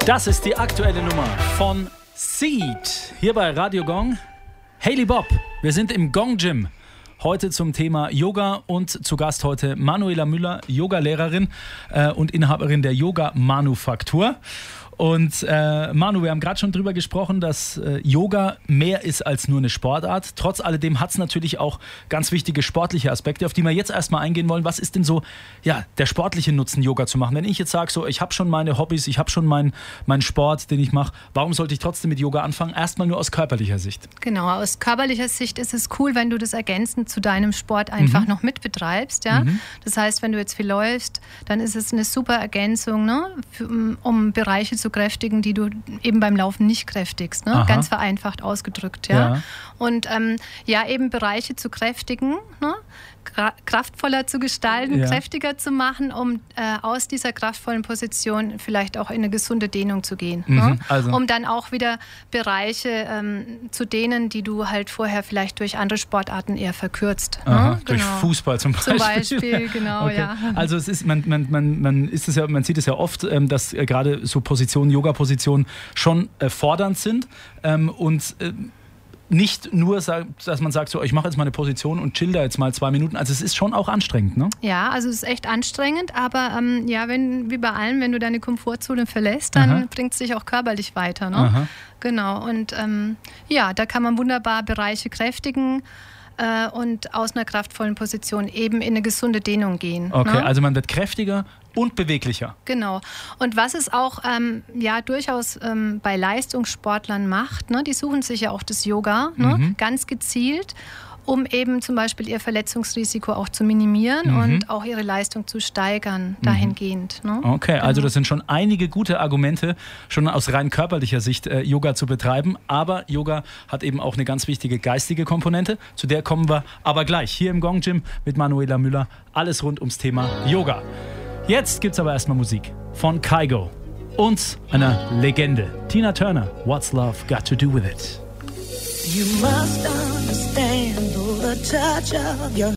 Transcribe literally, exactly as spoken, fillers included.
Das ist die aktuelle Nummer von Seed hier bei Radio Gong. Hailey Bob, wir sind im Gong Gym. Heute zum Thema Yoga und zu Gast heute Manuela Müller, Yogalehrerin äh, und Inhaberin der Yoga Manufaktur. Und äh, Manu, wir haben gerade schon drüber gesprochen, dass äh, Yoga mehr ist als nur eine Sportart. Trotz alledem hat es natürlich auch ganz wichtige sportliche Aspekte, auf die wir jetzt erstmal eingehen wollen. Was ist denn so ja, der sportliche Nutzen, Yoga zu machen? Wenn ich jetzt sage, so, ich habe schon meine Hobbys, ich habe schon meinen mein Sport, den ich mache, warum sollte ich trotzdem mit Yoga anfangen? Erstmal nur aus körperlicher Sicht. Genau, aus körperlicher Sicht ist es cool, wenn du das ergänzend zu deinem Sport einfach mhm. noch mitbetreibst. Ja? Mhm. Das heißt, wenn du jetzt viel läufst, dann ist es eine super Ergänzung, ne? Für, um Bereiche zu kräftigen, die du eben beim Laufen nicht kräftigst. Ne? Ganz vereinfacht ausgedrückt. Ja? Ja. Und ähm, ja, eben Bereiche zu kräftigen, ne? kraftvoller zu gestalten, ja. kräftiger zu machen, um äh, aus dieser kraftvollen Position vielleicht auch in eine gesunde Dehnung zu gehen. Mhm, ne? also. Um dann auch wieder Bereiche ähm, zu dehnen, die du halt vorher vielleicht durch andere Sportarten eher verkürzt. Aha, ne? Durch genau. Fußball zum Beispiel. Zum Beispiel, genau, okay. ja. Also es ist, man, man, man, man, ist es ja, man sieht es ja oft, ähm, dass äh, gerade so Positionen, Yoga-Positionen schon äh, fordernd sind ähm, und äh, nicht nur, dass man sagt, so, ich mache jetzt mal eine Position und chill da jetzt mal zwei Minuten. Also es ist schon auch anstrengend, ne? Ja, also es ist echt anstrengend, aber ähm, ja, wenn, wie bei allem, wenn du deine Komfortzone verlässt, dann bringt es dich auch körperlich weiter, ne? Aha. Genau, und ähm, ja, da kann man wunderbar Bereiche kräftigen äh, und aus einer kraftvollen Position eben in eine gesunde Dehnung gehen. Okay, ne? Also man wird kräftiger und beweglicher. Genau. Und was es auch ähm, ja durchaus ähm, bei Leistungssportlern macht, ne, die suchen sich ja auch das Yoga, ne, mhm. ganz gezielt, um eben zum Beispiel ihr Verletzungsrisiko auch zu minimieren mhm. und auch ihre Leistung zu steigern dahingehend. Ne? Okay, genau. Also das sind schon einige gute Argumente, schon aus rein körperlicher Sicht äh, Yoga zu betreiben. Aber Yoga hat eben auch eine ganz wichtige geistige Komponente. Zu der kommen wir aber gleich hier im Gong Gym mit Manuela Müller. Alles rund ums Thema Yoga. Jetzt gibt's aber erstmal Musik von Kygo und einer Legende. Tina Turner, What's Love Got to Do With It? You must understand the touch of your